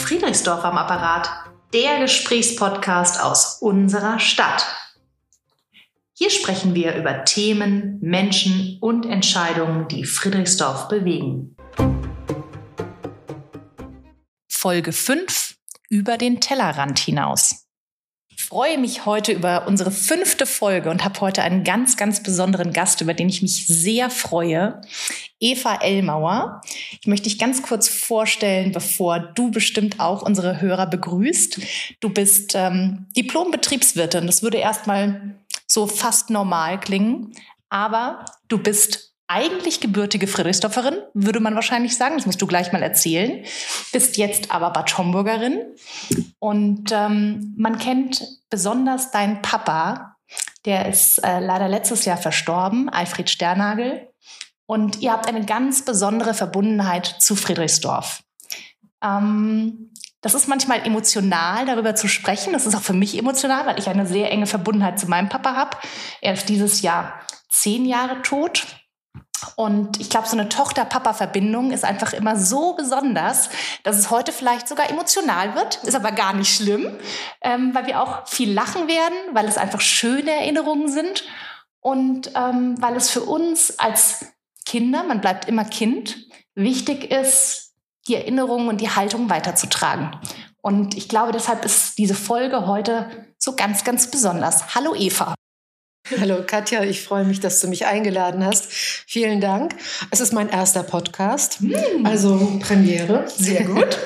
Friedrichsdorf am Apparat, der Gesprächspodcast aus unserer Stadt. Hier sprechen wir über Themen, Menschen und Entscheidungen, die Friedrichsdorf bewegen. Folge 5: Über den Tellerrand hinaus. Ich freue mich heute über unsere 5. Folge und habe heute einen ganz, ganz besonderen Gast, über den ich mich sehr freue. Eva Ellmauer. Ich möchte dich ganz kurz vorstellen, bevor du bestimmt auch unsere Hörer begrüßt. Du bist Diplom-Betriebswirtin. Das würde erstmal so fast normal klingen. Aber du bist eigentlich gebürtige Friedrichsdorferin, würde man wahrscheinlich sagen. Das musst du gleich mal erzählen. Bist jetzt aber Bad Homburgerin. Und man kennt besonders deinen Papa. Der ist leider letztes Jahr verstorben, Alfred Sternagel. Und ihr habt eine ganz besondere Verbundenheit zu Friedrichsdorf. Das ist manchmal emotional, darüber zu sprechen. Das ist auch für mich emotional, weil ich eine sehr enge Verbundenheit zu meinem Papa habe. Er ist dieses Jahr 10 Jahre tot. Und ich glaube, so eine Tochter-Papa-Verbindung ist einfach immer so besonders, dass es heute vielleicht sogar emotional wird. Ist aber gar nicht schlimm, weil wir auch viel lachen werden, weil es einfach schöne Erinnerungen sind und weil es für uns als Kinder, man bleibt immer Kind, wichtig ist, die Erinnerungen und die Haltung weiterzutragen. Und ich glaube, deshalb ist diese Folge heute so ganz, ganz besonders. Hallo Eva. Hallo Katja, ich freue mich, dass du mich eingeladen hast. Vielen Dank. Es ist mein erster Podcast, also Premiere. Sehr gut.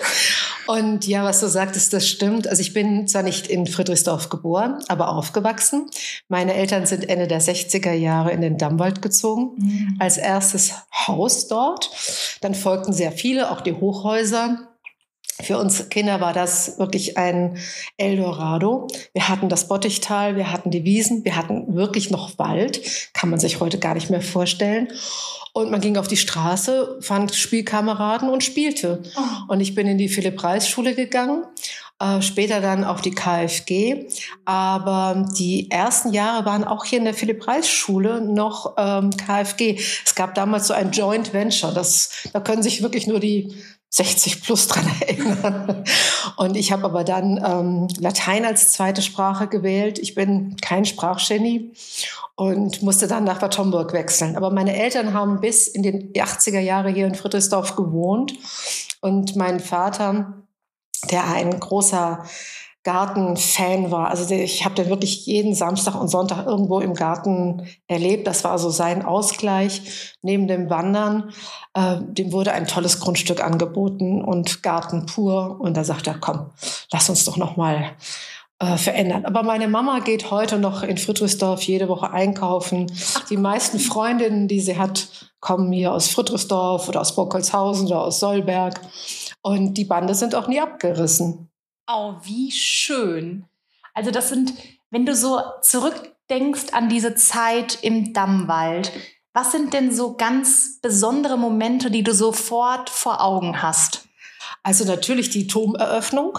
Und ja, was du sagtest, das stimmt. Also ich bin zwar nicht in Friedrichsdorf geboren, aber aufgewachsen. Meine Eltern sind Ende der 60er Jahre in den Dammwald gezogen. Als erstes Haus dort. Dann folgten sehr viele, auch die Hochhäuser. Für uns Kinder war das wirklich ein Eldorado. Wir hatten das Bottichtal, wir hatten die Wiesen, wir hatten wirklich noch Wald. Kann man sich heute gar nicht mehr vorstellen. Und man ging auf die Straße, fand Spielkameraden und spielte. Und ich bin in die Philipp-Reis-Schule gegangen, später dann auf die KfG. Aber die ersten Jahre waren auch hier in der Philipp-Reis-Schule noch KfG. Es gab damals so ein Joint Venture. Da können sich wirklich nur die 60 plus dran erinnern. Und ich habe aber dann Latein als zweite Sprache gewählt. Ich bin kein Sprachgenie und musste dann nach Bad Homburg wechseln. Aber meine Eltern haben bis in den 80er Jahre hier in Friedrichsdorf gewohnt. Und mein Vater, der ein großer Gartenfan war. Also ich habe den wirklich jeden Samstag und Sonntag irgendwo im Garten erlebt. Das war so sein Ausgleich neben dem Wandern. Dem wurde ein tolles Grundstück angeboten und Garten pur. Und da sagt er, komm, lass uns doch noch mal verändern. Aber meine Mama geht heute noch in Friedrichsdorf jede Woche einkaufen. Die meisten Freundinnen, die sie hat, kommen hier aus Friedrichsdorf oder aus Burgholzhausen oder aus Solberg. Und die Bande sind auch nie abgerissen. Oh, wie schön. Also das sind, wenn du so zurückdenkst an diese Zeit im Dammwald, was sind denn so ganz besondere Momente, die du sofort vor Augen hast? Also natürlich die Turmeröffnung.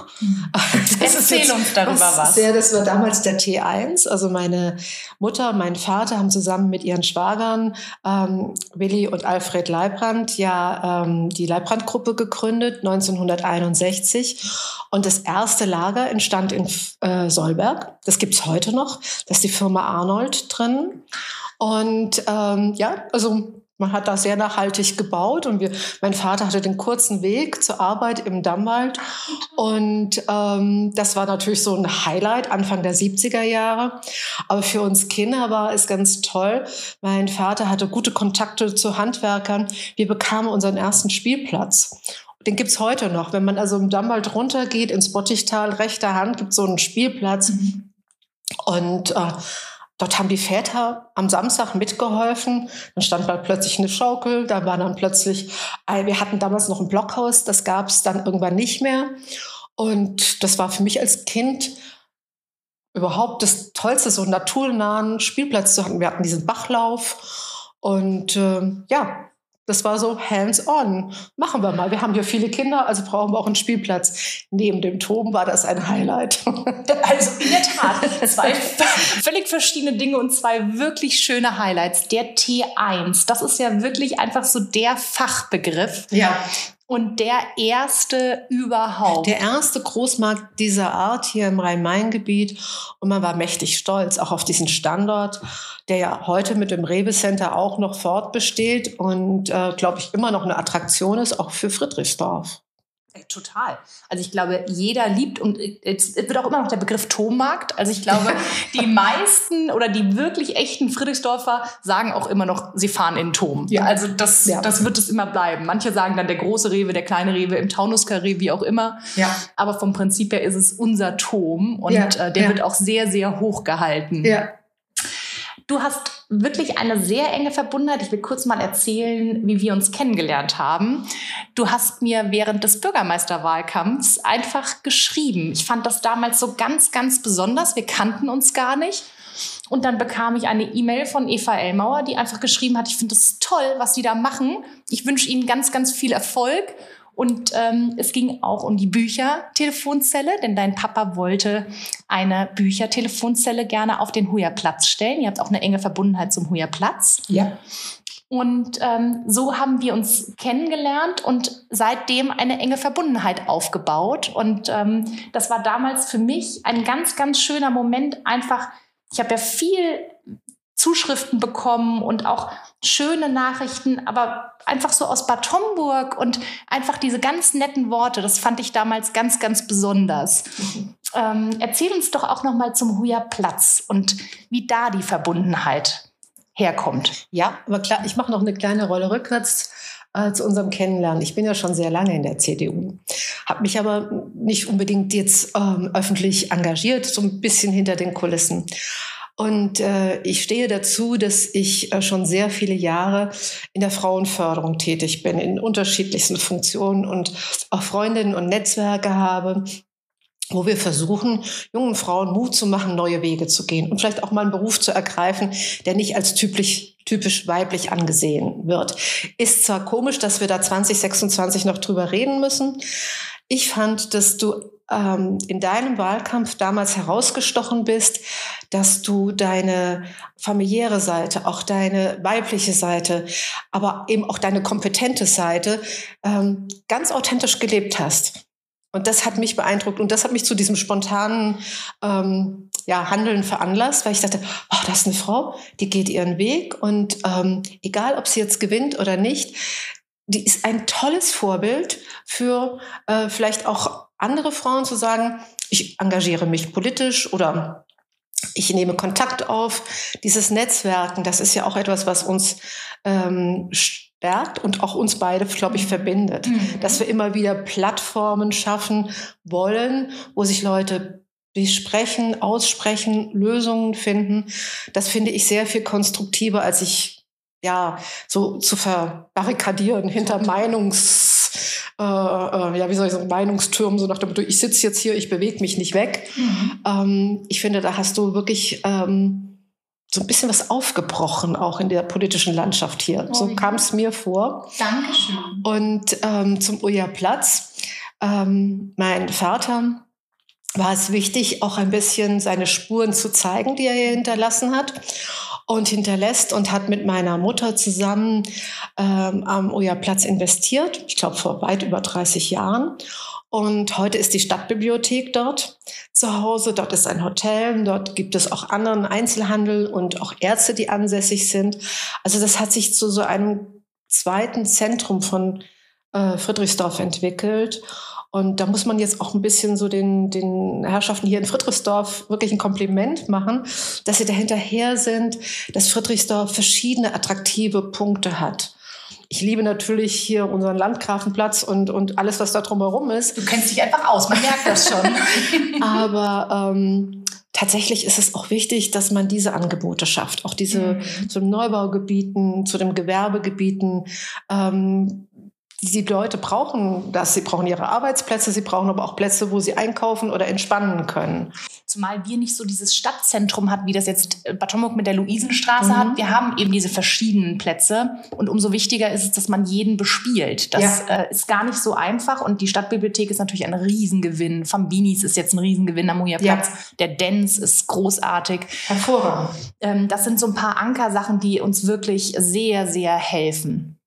Erzähl uns darüber was. Das war damals der T1. Also meine Mutter, mein Vater haben zusammen mit ihren Schwagern Willi und Alfred Leibrand die Leibrand-Gruppe gegründet, 1961. Und das erste Lager entstand in Solberg. Das gibt's heute noch. Da ist die Firma Arnold drin. Und man hat da sehr nachhaltig gebaut und mein Vater hatte den kurzen Weg zur Arbeit im Dammwald. Und das war natürlich so ein Highlight Anfang der 70er Jahre. Aber für uns Kinder war es ganz toll. Mein Vater hatte gute Kontakte zu Handwerkern. Wir bekamen unseren ersten Spielplatz. Den gibt's heute noch. Wenn man also im Dammwald runtergeht, ins Bottichtal, rechter Hand, gibt's so einen Spielplatz. Und dort haben die Väter am Samstag mitgeholfen. Dann stand mal plötzlich eine Schaukel. Da war dann plötzlich, wir hatten damals noch ein Blockhaus. Das gab es dann irgendwann nicht mehr. Und das war für mich als Kind überhaupt das Tollste, so einen naturnahen Spielplatz zu haben. Wir hatten diesen Bachlauf. Und das war so hands-on. Machen wir mal. Wir haben hier viele Kinder, also brauchen wir auch einen Spielplatz. Neben dem Toben war das ein Highlight. Also in der Tat, 2 völlig verschiedene Dinge und 2 wirklich schöne Highlights. Der T1, das ist ja wirklich einfach so der Fachbegriff. Ja. Und der erste überhaupt. Der erste Großmarkt dieser Art hier im Rhein-Main-Gebiet. Und man war mächtig stolz auch auf diesen Standort, der ja heute mit dem Rewe Center auch noch fortbesteht und, glaube ich, immer noch eine Attraktion ist, auch für Friedrichsdorf. Total. Also ich glaube, jeder liebt, und jetzt wird auch immer noch der Begriff Tommarkt. Also ich glaube, die meisten oder die wirklich echten Friedrichsdorfer sagen auch immer noch, sie fahren in den Tom. Ja. Also das wird es immer bleiben. Manche sagen dann der große Rewe, der kleine Rewe, im Taunuskarree, wie auch immer. Ja. Aber vom Prinzip her ist es unser Tom und der wird auch sehr, sehr hoch gehalten. Ja. Du hast wirklich eine sehr enge Verbundenheit. Ich will kurz mal erzählen, wie wir uns kennengelernt haben. Du hast mir während des Bürgermeisterwahlkampfs einfach geschrieben. Ich fand das damals so ganz, ganz besonders. Wir kannten uns gar nicht. Und dann bekam ich eine E-Mail von Eva Ellmauer, die einfach geschrieben hat, ich finde das toll, was Sie da machen. Ich wünsche Ihnen ganz, ganz viel Erfolg. Und es ging auch um die Büchertelefonzelle, denn dein Papa wollte eine Büchertelefonzelle gerne auf den Hoyerplatz stellen. Ihr habt auch eine enge Verbundenheit zum Hoyerplatz. Ja. Und so haben wir uns kennengelernt und seitdem eine enge Verbundenheit aufgebaut. Und das war damals für mich ein ganz, ganz schöner Moment. Einfach, ich habe ja viel Zuschriften bekommen und auch schöne Nachrichten, aber einfach so aus Bad Homburg und einfach diese ganz netten Worte, das fand ich damals ganz, ganz besonders. Erzähl uns doch auch noch mal zum Hoyerplatz und wie da die Verbundenheit herkommt. Ja, aber klar, ich mache noch eine kleine Rolle rückwärts zu unserem Kennenlernen. Ich bin ja schon sehr lange in der CDU, habe mich aber nicht unbedingt jetzt öffentlich engagiert, so ein bisschen hinter den Kulissen. Und ich stehe dazu, dass ich schon sehr viele Jahre in der Frauenförderung tätig bin, in unterschiedlichsten Funktionen und auch Freundinnen und Netzwerke habe, wo wir versuchen, jungen Frauen Mut zu machen, neue Wege zu gehen und vielleicht auch mal einen Beruf zu ergreifen, der nicht als typisch weiblich angesehen wird. Ist zwar komisch, dass wir da 2026 noch drüber reden müssen. Ich fand, dass du in deinem Wahlkampf damals herausgestochen bist, dass du deine familiäre Seite, auch deine weibliche Seite, aber eben auch deine kompetente Seite ganz authentisch gelebt hast. Und das hat mich beeindruckt und das hat mich zu diesem spontanen Handeln veranlasst, weil ich dachte, das ist eine Frau, die geht ihren Weg und egal, ob sie jetzt gewinnt oder nicht, die ist ein tolles Vorbild für vielleicht auch andere Frauen zu sagen, ich engagiere mich politisch oder ich nehme Kontakt auf. Dieses Netzwerken, das ist ja auch etwas, was uns stärkt und auch uns beide, glaube ich, verbindet. Dass wir immer wieder Plattformen schaffen wollen, wo sich Leute besprechen, aussprechen, Lösungen finden. Das finde ich sehr viel konstruktiver, als ich so zu verbarrikadieren hinter Meinungstürmen, so nach dem Motto, ich sitze jetzt hier, ich bewege mich nicht weg. Ich finde, da hast du wirklich so ein bisschen was aufgebrochen, auch in der politischen Landschaft hier. So kam es mir vor. Dankeschön. Und zum Hoyerplatz. Mein Vater war es wichtig, auch ein bisschen seine Spuren zu zeigen, die er hier hinterlassen hat. Und hinterlässt und hat mit meiner Mutter zusammen am Hoyerplatz investiert. Ich glaube, vor weit über 30 Jahren. Und heute ist die Stadtbibliothek dort zu Hause. Dort ist ein Hotel. Dort gibt es auch anderen Einzelhandel und auch Ärzte, die ansässig sind. Also das hat sich zu so einem zweiten Zentrum von Friedrichsdorf entwickelt. Und da muss man jetzt auch ein bisschen so den Herrschaften hier in Friedrichsdorf wirklich ein Kompliment machen, dass sie dahinterher sind, dass Friedrichsdorf verschiedene attraktive Punkte hat. Ich liebe natürlich hier unseren Landgrafenplatz und alles, was da drumherum ist. Du kennst dich einfach aus, man merkt das schon. Aber tatsächlich ist es auch wichtig, dass man diese Angebote schafft. Auch diese zu den Neubaugebieten, zu den Gewerbegebieten, die Leute brauchen das. Sie brauchen ihre Arbeitsplätze, sie brauchen aber auch Plätze, wo sie einkaufen oder entspannen können. Zumal wir nicht so dieses Stadtzentrum hatten, wie das jetzt Bad Homburg mit der Luisenstraße hat. Wir haben eben diese verschiedenen Plätze. Und umso wichtiger ist es, dass man jeden bespielt. Das ist gar nicht so einfach. Und die Stadtbibliothek ist natürlich ein Riesengewinn. Fambinis ist jetzt ein Riesengewinn am Hoyerplatz. Ja. Der Dance ist großartig. Hervorragend. Das sind so ein paar Ankersachen, die uns wirklich sehr, sehr helfen.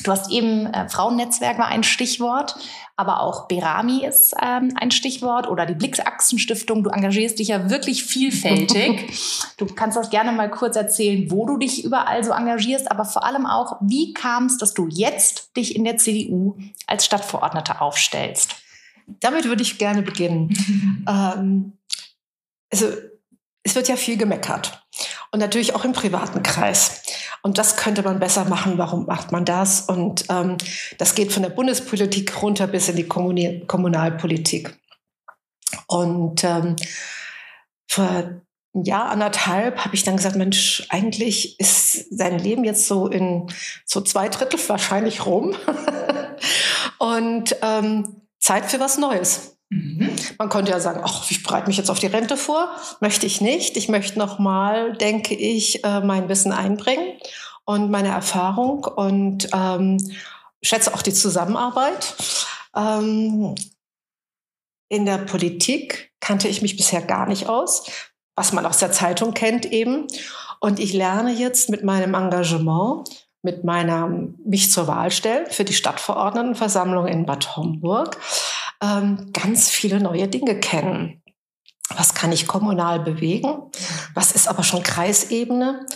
Du hast eben Frauennetzwerk war ein Stichwort, aber auch Berami ist ein Stichwort oder die Blickachsen-Stiftung. Du engagierst dich ja wirklich vielfältig. Du kannst das gerne mal kurz erzählen, wo du dich überall so engagierst, aber vor allem auch, wie kam es, dass du jetzt dich in der CDU als Stadtverordnete aufstellst? Damit würde ich gerne beginnen. Also es wird ja viel gemeckert und natürlich auch im privaten Kreis. Und das könnte man besser machen. Warum macht man das? Und das geht von der Bundespolitik runter bis in die Kommunalpolitik. Und vor einem Jahr, anderthalb, habe ich dann gesagt, Mensch, eigentlich ist sein Leben jetzt so in so 2/3 wahrscheinlich rum. Und Zeit für was Neues. Man könnte ja sagen, ach, ich bereite mich jetzt auf die Rente vor. Möchte ich nicht. Ich möchte nochmal, denke ich, mein Wissen einbringen und meine Erfahrung und schätze auch die Zusammenarbeit. In der Politik kannte ich mich bisher gar nicht aus, was man aus der Zeitung kennt eben. Und ich lerne jetzt mit meinem Engagement, mit mich zur Wahl stellen für die Stadtverordnetenversammlung in Bad Homburg, ganz viele neue Dinge kennen. Was kann ich kommunal bewegen? Was ist aber schon Kreisebene?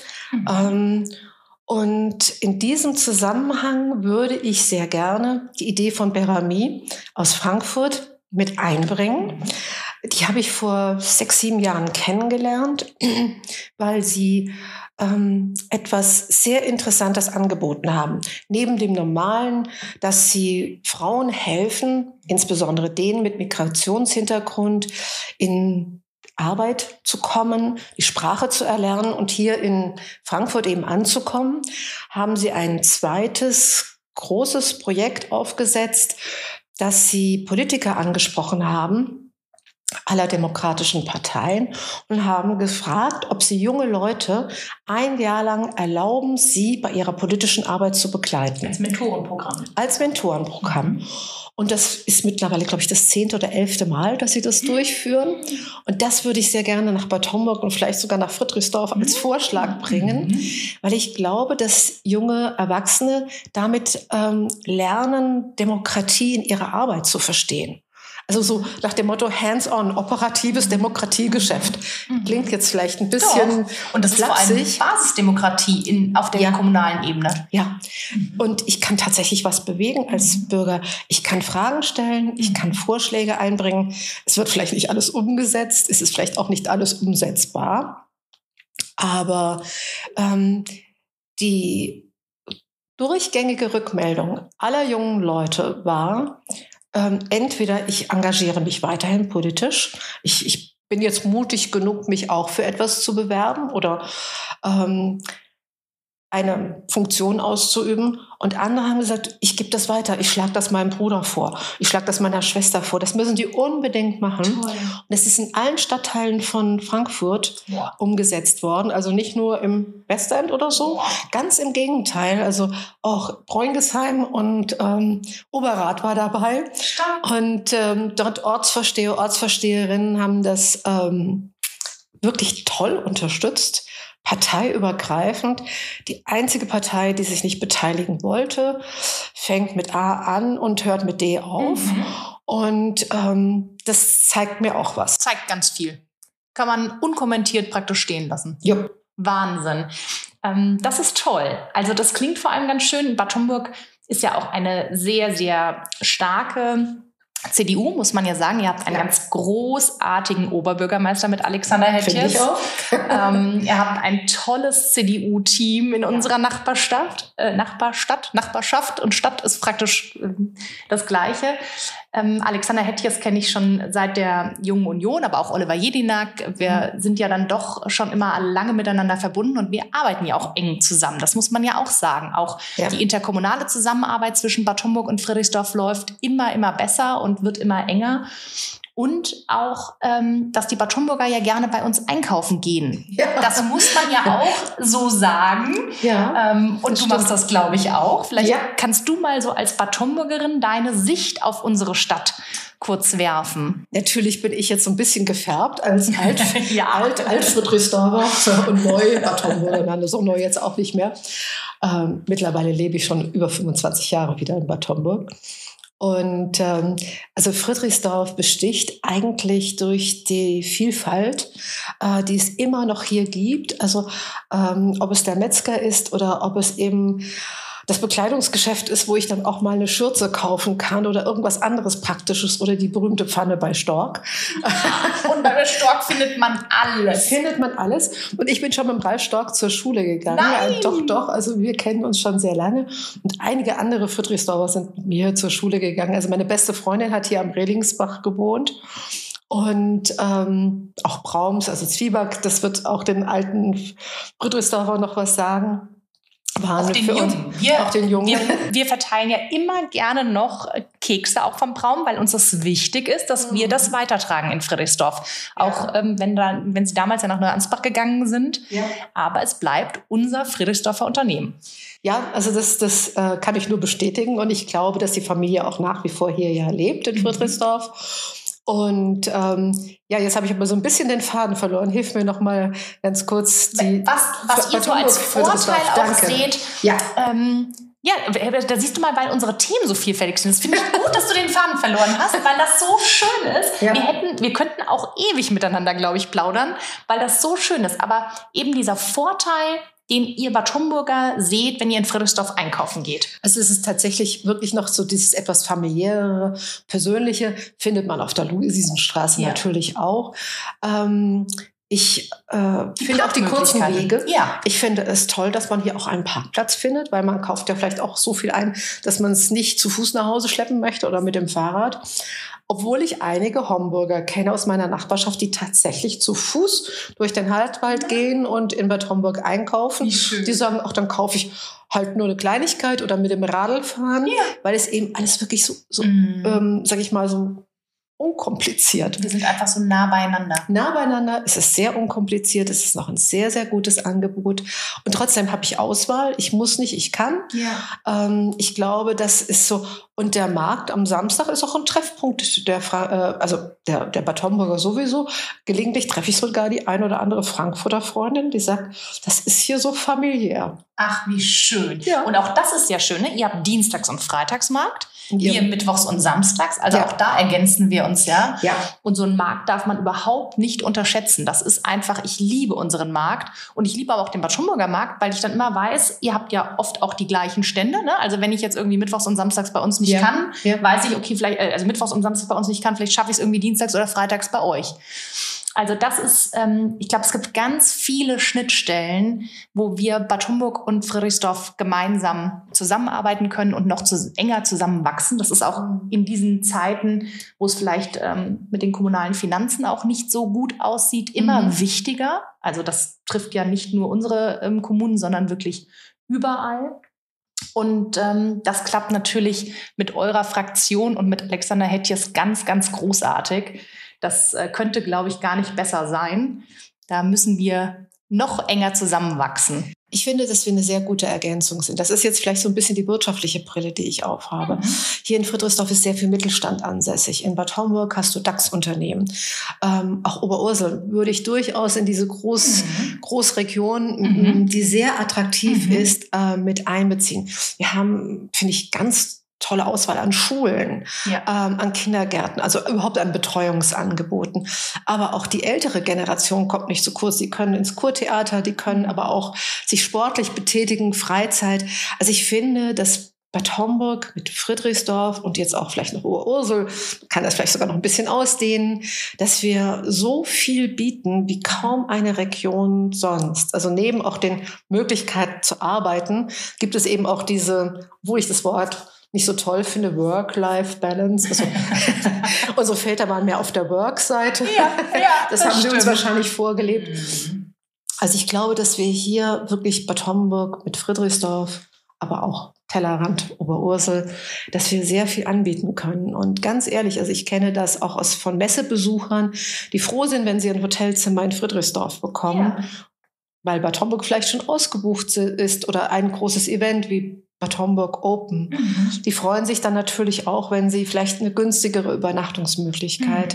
Und in diesem Zusammenhang würde ich sehr gerne die Idee von Berami aus Frankfurt mit einbringen. Die habe ich vor 6, 7 Jahren kennengelernt, weil sie etwas sehr Interessantes angeboten haben. Neben dem Normalen, dass sie Frauen helfen, insbesondere denen mit Migrationshintergrund, in Arbeit zu kommen, die Sprache zu erlernen und hier in Frankfurt eben anzukommen, haben sie ein zweites großes Projekt aufgesetzt, dass sie Politiker angesprochen haben, aller demokratischen Parteien, und haben gefragt, ob sie junge Leute 1 Jahr lang erlauben, sie bei ihrer politischen Arbeit zu begleiten. Als Mentorenprogramm. Als Mentorenprogramm. Und das ist mittlerweile, glaube ich, das 10. oder 11. Mal, dass sie das durchführen. Und das würde ich sehr gerne nach Bad Homburg und vielleicht sogar nach Friedrichsdorf als Vorschlag bringen, weil ich glaube, dass junge Erwachsene damit lernen, Demokratie in ihrer Arbeit zu verstehen. Also so nach dem Motto hands-on, operatives Demokratiegeschäft. Klingt jetzt vielleicht ein bisschen Doch. Und das flapsig. Ist vor allem Basisdemokratie auf der kommunalen Ebene. Ja, und ich kann tatsächlich was bewegen als Bürger. Ich kann Fragen stellen, ich kann Vorschläge einbringen. Es wird vielleicht nicht alles umgesetzt, es ist vielleicht auch nicht alles umsetzbar. Aber die durchgängige Rückmeldung aller jungen Leute war, entweder ich engagiere mich weiterhin politisch, ich bin jetzt mutig genug, mich auch für etwas zu bewerben oder eine Funktion auszuüben. Und andere haben gesagt, ich gebe das weiter, ich schlage das meinem Bruder vor, ich schlage das meiner Schwester vor. Das müssen die unbedingt machen. Toll. Und es ist in allen Stadtteilen von Frankfurt umgesetzt worden. Also nicht nur im Westend oder so, ganz im Gegenteil. Also auch Bräungesheim und Oberrat war dabei. Stark. Und dort Ortsversteherinnen haben das wirklich toll unterstützt. Parteiübergreifend. Die einzige Partei, die sich nicht beteiligen wollte, fängt mit A an und hört mit D auf. Und das zeigt mir auch was. Zeigt ganz viel. Kann man unkommentiert praktisch stehen lassen. Ja. Wahnsinn. Das ist toll. Also das klingt vor allem ganz schön. Bad Homburg ist ja auch eine sehr, sehr starke CDU, muss man ja sagen. Ihr habt einen ganz großartigen Oberbürgermeister mit Alexander Hetjes. Finde ich auch. Ihr habt ein tolles CDU-Team in unserer Nachbarschaft. Und Stadt ist praktisch das Gleiche. Alexander Hetjes kenne ich schon seit der Jungen Union, aber auch Oliver Jedinak. Wir sind ja dann doch schon immer lange miteinander verbunden und wir arbeiten ja auch eng zusammen. Das muss man ja auch sagen. Auch die interkommunale Zusammenarbeit zwischen Bad Homburg und Friedrichsdorf läuft immer, immer besser und wird immer enger. Und auch, dass die Bad Homburger ja gerne bei uns einkaufen gehen. Ja. Das muss man ja auch so sagen. Ja, und du machst das, glaube ich, auch. Vielleicht kannst du mal so als Bad Homburgerin deine Sicht auf unsere Stadt kurz werfen. Natürlich bin ich jetzt so ein bisschen gefärbt als Alt-Friedrichsdorfer und neu Bad Homburger. So neu jetzt auch nicht mehr. Mittlerweile lebe ich schon über 25 Jahre wieder in Bad Homburg. Und also Friedrichsdorf besticht eigentlich durch die Vielfalt, die es immer noch hier gibt. Also ob es der Metzger ist oder ob es eben das Bekleidungsgeschäft ist, wo ich dann auch mal eine Schürze kaufen kann oder irgendwas anderes Praktisches oder die berühmte Pfanne bei Stork. Und bei Stork findet man alles. Findet man alles. Und ich bin schon mit dem Ralf Stork zur Schule gegangen. Nein. Doch. Also wir kennen uns schon sehr lange. Und einige andere Friedrichsdorfer sind mit mir zur Schule gegangen. Also meine beste Freundin hat hier am Rehlingsbach gewohnt. Und auch Braums, also Zwieback, das wird auch den alten Friedrichsdorfer noch was sagen. Auch den Jungen. Wir verteilen ja immer gerne noch Kekse auch vom Braum, weil uns das wichtig ist, dass wir das weitertragen in Friedrichsdorf. Ja. Auch wenn sie damals ja nach Neuansbach gegangen sind. Ja. Aber es bleibt unser Friedrichsdorfer Unternehmen. Ja, also das kann ich nur bestätigen. Und ich glaube, dass die Familie auch nach wie vor hier ja lebt in Friedrichsdorf. Und jetzt habe ich aber so ein bisschen den Faden verloren. Hilf mir noch mal ganz kurz. Was ihr so als Vorteil auch seht. Ja. Da siehst du mal, weil unsere Themen so vielfältig sind. Das finde ich gut, dass du den Faden verloren hast, weil das so schön ist. Ja. Wir könnten auch ewig miteinander, glaube ich, plaudern, weil das so schön ist. Aber eben dieser Vorteil, den ihr Bad Homburger seht, wenn ihr in Friedrichsdorf einkaufen geht? Also es ist tatsächlich wirklich noch so dieses etwas familiäre, persönliche, findet man auf der Luisenstraße natürlich auch. Ich finde auch die kurzen Wege. Ja. Ich finde es toll, dass man hier auch einen Parkplatz findet, weil man kauft ja vielleicht auch so viel ein, dass man es nicht zu Fuß nach Hause schleppen möchte oder mit dem Fahrrad. Obwohl ich einige Homburger kenne aus meiner Nachbarschaft, die tatsächlich zu Fuß durch den Hartwald gehen und in Bad Homburg einkaufen. Die sagen, dann kaufe ich halt nur eine Kleinigkeit oder mit dem Radl fahren, weil es eben alles wirklich so sag ich mal, so unkompliziert. Wir sind einfach so nah beieinander. Nah beieinander, es ist sehr unkompliziert, es ist noch ein sehr, sehr gutes Angebot. Und trotzdem habe ich Auswahl. Ich muss nicht, ich kann. Ja. Ich glaube, das ist so. Und der Markt am Samstag ist auch ein Treffpunkt der Bad Homburger sowieso. Gelegentlich treffe ich sogar die ein oder andere Frankfurter Freundin, die sagt, das ist hier so familiär. Ach, wie schön. Ja. Und auch das ist ja schön, ne? Ihr habt Dienstags- und Freitagsmarkt. Wir mittwochs und samstags. Also auch da ergänzen wir uns ja. Und so einen Markt darf man überhaupt nicht unterschätzen. Das ist einfach, ich liebe unseren Markt. Und ich liebe aber auch den Bad Homburger Markt, weil ich dann immer weiß, ihr habt ja oft auch die gleichen Stände. Ne? Also wenn ich jetzt irgendwie mittwochs und samstags bei uns nicht kann, weiß ich, okay, vielleicht, also mittwochs und samstags bei uns nicht kann, vielleicht schaffe ich es irgendwie dienstags oder freitags bei euch. Also das ist, ich glaube, es gibt ganz viele Schnittstellen, wo wir Bad Homburg und Friedrichsdorf gemeinsam zusammenarbeiten können und noch enger zusammenwachsen. Das ist auch in diesen Zeiten, wo es vielleicht mit den kommunalen Finanzen auch nicht so gut aussieht, immer wichtiger. Also das trifft ja nicht nur unsere Kommunen, sondern wirklich überall. Und das klappt natürlich mit eurer Fraktion und mit Alexander Hetjes ganz, ganz großartig. Das könnte, glaube ich, gar nicht besser sein. Da müssen wir noch enger zusammenwachsen. Ich finde, dass wir eine sehr gute Ergänzung sind. Das ist jetzt vielleicht so ein bisschen die wirtschaftliche Brille, die ich aufhabe. Hier in Friedrichsdorf ist sehr viel Mittelstand ansässig. In Bad Homburg hast du DAX-Unternehmen. Auch Oberursel würde ich durchaus in diese Großregion, die sehr attraktiv ist, mit einbeziehen. Wir haben, finde ich, ganz tolle Auswahl an Schulen, an Kindergärten, also überhaupt an Betreuungsangeboten. Aber auch die ältere Generation kommt nicht zu kurz. Die können ins Kurtheater, die können aber auch sich sportlich betätigen, Freizeit. Also ich finde, dass Bad Homburg mit Friedrichsdorf und jetzt auch vielleicht noch Oberursel, kann das vielleicht sogar noch ein bisschen ausdehnen, dass wir so viel bieten wie kaum eine Region sonst. Also neben auch den Möglichkeiten zu arbeiten, gibt es eben auch diese, wo ich das Wort nicht so toll finde, Work-Life-Balance. Also, unsere Väter waren mehr auf der Work-Seite. Das haben sie uns wahrscheinlich vorgelebt. Also ich glaube, dass wir hier wirklich Bad Homburg mit Friedrichsdorf, aber auch Tellerrand, Oberursel, dass wir sehr viel anbieten können. Und ganz ehrlich, also ich kenne das auch von Messebesuchern, die froh sind, wenn sie ein Hotelzimmer in Friedrichsdorf bekommen, weil Bad Homburg vielleicht schon ausgebucht ist oder ein großes Event wie Bad Homburg Open. Die freuen sich dann natürlich auch, wenn sie vielleicht eine günstigere Übernachtungsmöglichkeit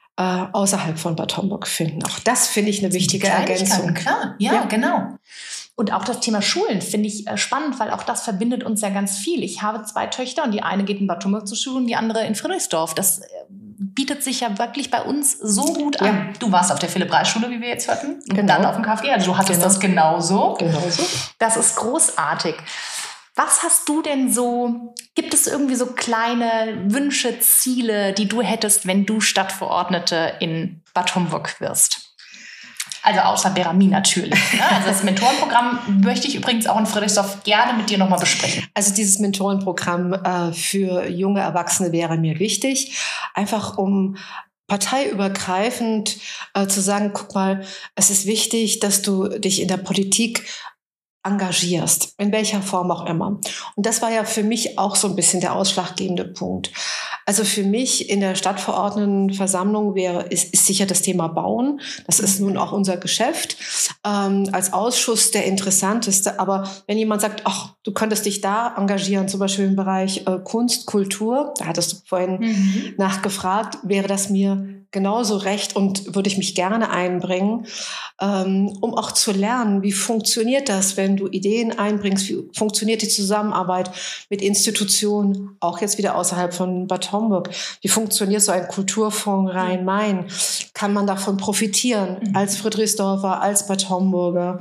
außerhalb von Bad Homburg finden. Auch das finde ich eine wichtige Ergänzung. Klar, ja, genau. Und auch das Thema Schulen finde ich spannend, weil auch das verbindet uns ja ganz viel. Ich habe 2 Töchter und die eine geht in Bad Homburg zur Schule und die andere in Friedrichsdorf. Das bietet sich ja wirklich bei uns so gut an. Ja. Du warst auf der Philipp-Reis-Schule, wie wir jetzt hörten, und dann auf dem KfG. Also du hattest das genauso. Genauso. Das ist großartig. Was hast du denn so, gibt es irgendwie so kleine Wünsche, Ziele, die du hättest, wenn du Stadtverordnete in Bad Homburg wirst? Also außer Berami natürlich. Ne? Also das Mentorenprogramm möchte ich übrigens auch in Friedrichsdorf gerne mit dir nochmal besprechen. Also dieses Mentorenprogramm für junge Erwachsene wäre mir wichtig, einfach um parteiübergreifend zu sagen, guck mal, es ist wichtig, dass du dich in der Politik engagierst, in welcher Form auch immer. Und das war ja für mich auch so ein bisschen der ausschlaggebende Punkt. Also für mich in der Stadtverordnetenversammlung ist sicher das Thema Bauen. Das ist nun auch unser Geschäft. Als Ausschuss der interessanteste. Aber wenn jemand sagt, ach, du könntest dich da engagieren, zum Beispiel im Bereich Kunst, Kultur, da hattest du vorhin nachgefragt, wäre das mir genauso recht und würde ich mich gerne einbringen, um auch zu lernen, wie funktioniert das, wenn du Ideen einbringst, wie funktioniert die Zusammenarbeit mit Institutionen, auch jetzt wieder außerhalb von Bad Homburg, wie funktioniert so ein Kulturfonds Rhein-Main, kann man davon profitieren als Friedrichsdorfer, als Bad Homburger.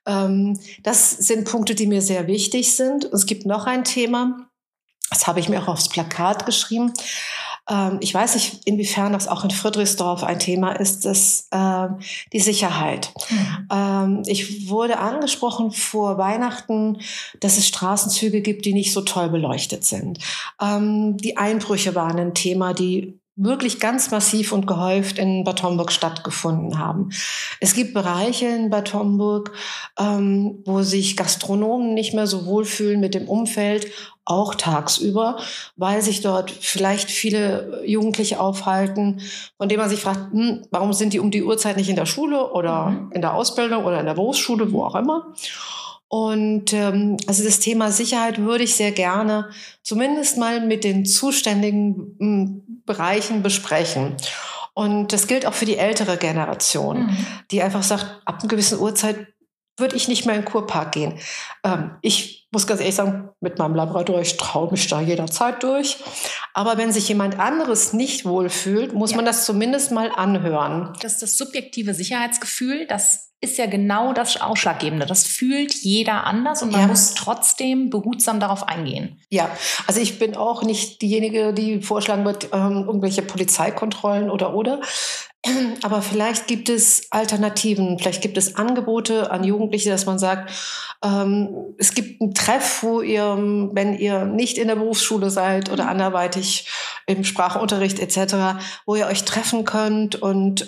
Das sind Punkte, die mir sehr wichtig sind. Es gibt noch ein Thema, das habe ich mir auch aufs Plakat geschrieben. Ich weiß nicht, inwiefern das auch in Friedrichsdorf ein Thema ist, das die Sicherheit. Ich wurde angesprochen vor Weihnachten, dass es Straßenzüge gibt, die nicht so toll beleuchtet sind. Die Einbrüche waren ein Thema, die wirklich ganz massiv und gehäuft in Bad Homburg stattgefunden haben. Es gibt Bereiche in Bad Homburg, wo sich Gastronomen nicht mehr so wohlfühlen mit dem Umfeld, auch tagsüber, weil sich dort vielleicht viele Jugendliche aufhalten, von denen man sich fragt, warum sind die um die Uhrzeit nicht in der Schule oder in der Ausbildung oder in der Berufsschule, wo auch immer. Und also das Thema Sicherheit würde ich sehr gerne zumindest mal mit den zuständigen Bereichen besprechen. Und das gilt auch für die ältere Generation, die einfach sagt, ab einer gewissen Uhrzeit würde ich nicht mehr in den Kurpark gehen. Ich muss ganz ehrlich sagen, mit meinem Labrador, ich traue mich da jederzeit durch. Aber wenn sich jemand anderes nicht wohlfühlt, muss man das zumindest mal anhören. Das subjektive Sicherheitsgefühl, das ist ja genau das Ausschlaggebende. Das fühlt jeder anders und man muss trotzdem behutsam darauf eingehen. Ja, also ich bin auch nicht diejenige, die vorschlagen wird, irgendwelche Polizeikontrollen oder. Aber vielleicht gibt es Alternativen, vielleicht gibt es Angebote an Jugendliche, dass man sagt, es gibt einen Treff, wo ihr, wenn ihr nicht in der Berufsschule seid oder anderweitig im Sprachunterricht etc., wo ihr euch treffen könnt und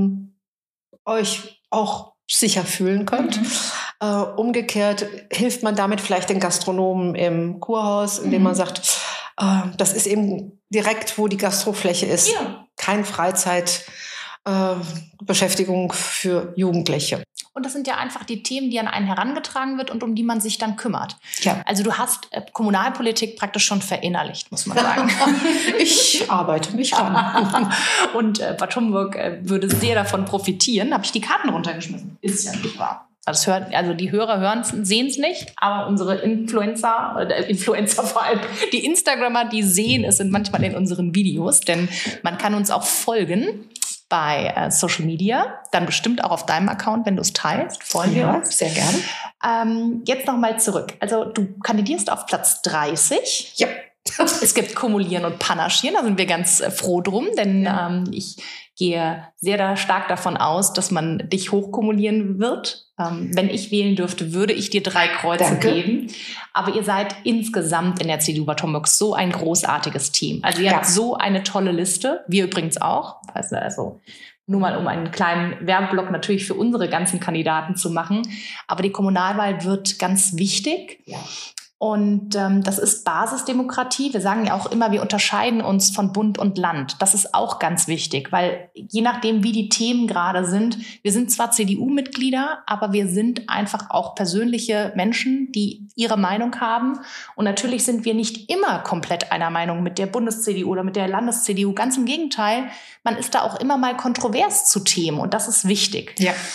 euch auch sicher fühlen könnt. Umgekehrt hilft man damit vielleicht den Gastronomen im Kurhaus, indem man sagt, das ist eben direkt, wo die Gastrofläche ist. Ja. Kein Freizeitbeschäftigung für Jugendliche. Und das sind ja einfach die Themen, die an einen herangetragen wird und um die man sich dann kümmert. Ja. Also du hast Kommunalpolitik praktisch schon verinnerlicht, muss man sagen. Ich arbeite mich an. Und Bad Homburg würde sehr davon profitieren. Habe ich die Karten runtergeschmissen. Ist ja nicht wahr. Also die Hörer sehen es nicht, aber unsere Influencer vor allem, die Instagrammer, die sehen es sind manchmal in unseren Videos, denn man kann uns auch folgen bei Social Media, dann bestimmt auch auf deinem Account, wenn du es teilst. Freuen wir uns. Sehr gerne. Jetzt nochmal zurück. Also du kandidierst auf Platz 30. Ja. Es gibt Kumulieren und Panaschieren, da sind wir ganz froh drum, denn ich gehe sehr stark davon aus, dass man dich hochkumulieren wird. Wenn ich wählen dürfte, würde ich dir 3 Kreuze geben. Aber ihr seid insgesamt in der CDU Bad Homburg so ein großartiges Team. Also ihr habt so eine tolle Liste. Wir übrigens auch. Also nur mal um einen kleinen Werbeblock natürlich für unsere ganzen Kandidaten zu machen. Aber die Kommunalwahl wird ganz wichtig. Ja. Und das ist Basisdemokratie. Wir sagen ja auch immer, wir unterscheiden uns von Bund und Land. Das ist auch ganz wichtig, weil je nachdem, wie die Themen gerade sind, wir sind zwar CDU-Mitglieder, aber wir sind einfach auch persönliche Menschen, die ihre Meinung haben. Und natürlich sind wir nicht immer komplett einer Meinung mit der Bundes-CDU oder mit der Landes-CDU. Ganz im Gegenteil, man ist da auch immer mal kontrovers zu Themen und das ist wichtig. Ja.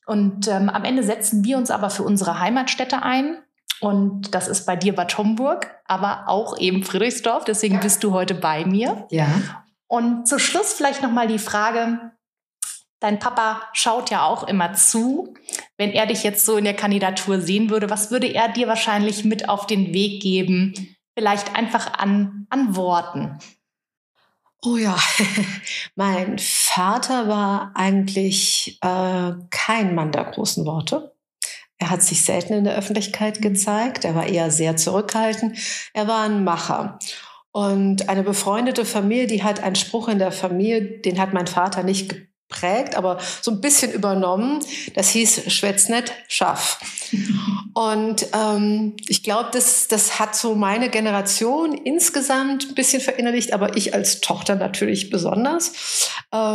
Und am Ende setzen wir uns aber für unsere Heimatstädte ein. Und das ist bei dir Bad Homburg, aber auch eben Friedrichsdorf. Deswegen bist du heute bei mir. Ja. Und zum Schluss vielleicht nochmal die Frage, dein Papa schaut ja auch immer zu. Wenn er dich jetzt so in der Kandidatur sehen würde, was würde er dir wahrscheinlich mit auf den Weg geben? Vielleicht einfach an Worten. Oh ja, mein Vater war eigentlich kein Mann der großen Worte. Er hat sich selten in der Öffentlichkeit gezeigt. Er war eher sehr zurückhaltend. Er war ein Macher. Und eine befreundete Familie, die hat einen Spruch in der Familie, den hat mein Vater nicht geprägt, aber so ein bisschen übernommen. Das hieß, schwätz nicht, schaff. Und ich glaube, das hat so meine Generation insgesamt ein bisschen verinnerlicht, aber ich als Tochter natürlich besonders.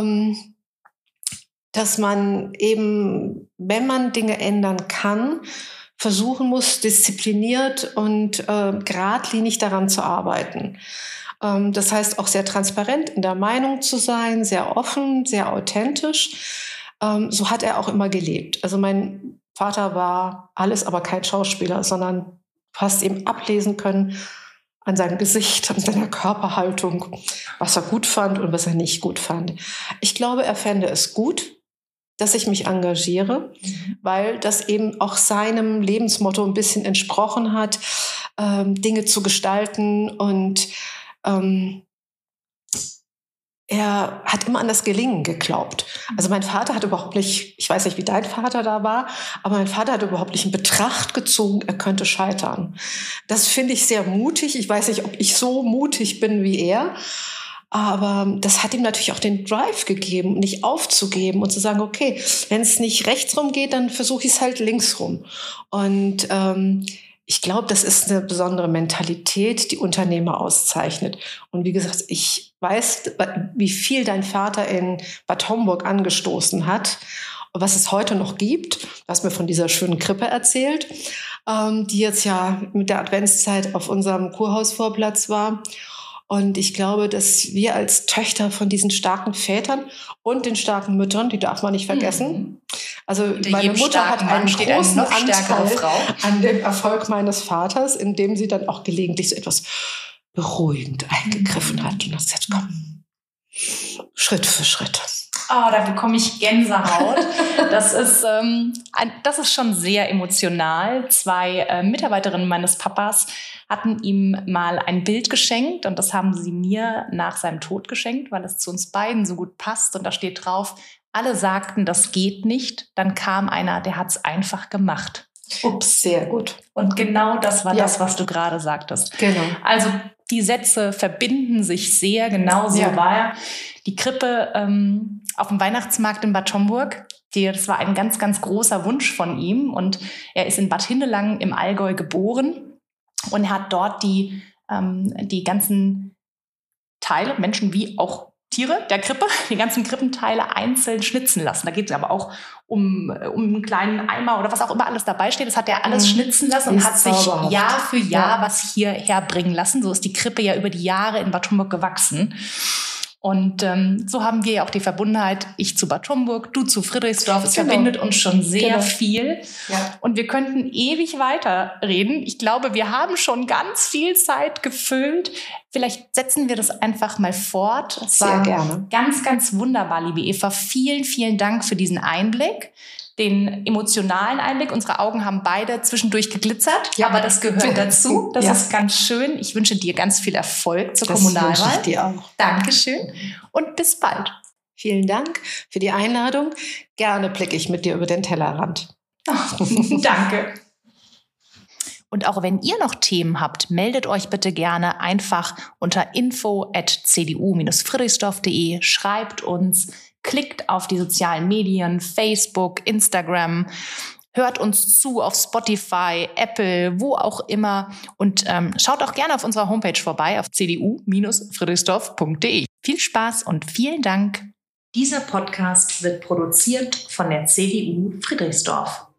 Dass man eben, wenn man Dinge ändern kann, versuchen muss, diszipliniert und geradlinig daran zu arbeiten. Das heißt, auch sehr transparent in der Meinung zu sein, sehr offen, sehr authentisch. So hat er auch immer gelebt. Also mein Vater war alles, aber kein Schauspieler, sondern fast eben ablesen können an seinem Gesicht, an seiner Körperhaltung, was er gut fand und was er nicht gut fand. Ich glaube, er fände es gut, dass ich mich engagiere, weil das eben auch seinem Lebensmotto ein bisschen entsprochen hat, Dinge zu gestalten. Und er hat immer an das Gelingen geglaubt. Also mein Vater hat überhaupt nicht, ich weiß nicht, wie dein Vater da war, aber mein Vater hat überhaupt nicht in Betracht gezogen, er könnte scheitern. Das finde ich sehr mutig. Ich weiß nicht, ob ich so mutig bin wie er. Aber das hat ihm natürlich auch den Drive gegeben, nicht aufzugeben und zu sagen, okay, wenn es nicht rechts rum geht, dann versuche ich es halt links rum. Und ich glaube, das ist eine besondere Mentalität, die Unternehmer auszeichnet. Und wie gesagt, ich weiß, wie viel dein Vater in Bad Homburg angestoßen hat, was es heute noch gibt. Du hast mir von dieser schönen Krippe erzählt, die jetzt ja mit der Adventszeit auf unserem Kurhausvorplatz war. Und ich glaube, dass wir als Töchter von diesen starken Vätern und den starken Müttern, die darf man nicht vergessen. Also meine Mutter hat einen großen Anteil an dem Erfolg meines Vaters, indem sie dann auch gelegentlich so etwas beruhigend eingegriffen hat. Und das jetzt komm, Schritt für Schritt. Oh, da bekomme ich Gänsehaut. Das ist schon sehr emotional. 2 Mitarbeiterinnen meines Papas hatten ihm mal ein Bild geschenkt und das haben sie mir nach seinem Tod geschenkt, weil es zu uns beiden so gut passt. Und da steht drauf, alle sagten, das geht nicht. Dann kam einer, der hat es einfach gemacht. Ups, sehr gut. Und genau das war das, was du gerade sagtest. Genau. Also die Sätze verbinden sich sehr, genau so war er. Die Krippe auf dem Weihnachtsmarkt in Bad Homburg, das war ein ganz, ganz großer Wunsch von ihm. Und er ist in Bad Hindelang im Allgäu geboren und hat dort die ganzen Teile, Menschen wie auch Tiere der Krippe, die ganzen Krippenteile einzeln schnitzen lassen. Da geht es aber auch um einen kleinen Eimer oder was auch immer alles dabei steht. Das hat er alles schnitzen lassen und hat sich Jahr für Jahr was hierher bringen lassen. So ist die Krippe ja über die Jahre in Bad Homburg gewachsen. Und so haben wir ja auch die Verbundenheit, ich zu Bad Homburg, du zu Friedrichsdorf. Es verbindet uns schon sehr viel. Ja. Und wir könnten ewig weiterreden. Ich glaube, wir haben schon ganz viel Zeit gefüllt. Vielleicht setzen wir das einfach mal fort. Es war gerne. Ganz, ganz wunderbar, liebe Eva. Vielen, vielen Dank für diesen Einblick. Den emotionalen Einblick. Unsere Augen haben beide zwischendurch geglitzert, aber das gehört dazu. Das ist ganz schön. Ich wünsche dir ganz viel Erfolg zur Kommunalwahl. Das wünsche ich dir auch. Dankeschön und bis bald. Vielen Dank für die Einladung. Gerne blicke ich mit dir über den Tellerrand. Danke. Und auch wenn ihr noch Themen habt, meldet euch bitte gerne einfach unter info@cdu-friedrichsdorf.de, schreibt uns, klickt auf die sozialen Medien, Facebook, Instagram, hört uns zu auf Spotify, Apple, wo auch immer und schaut auch gerne auf unserer Homepage vorbei auf cdu-friedrichsdorf.de. Viel Spaß und vielen Dank. Dieser Podcast wird produziert von der CDU Friedrichsdorf.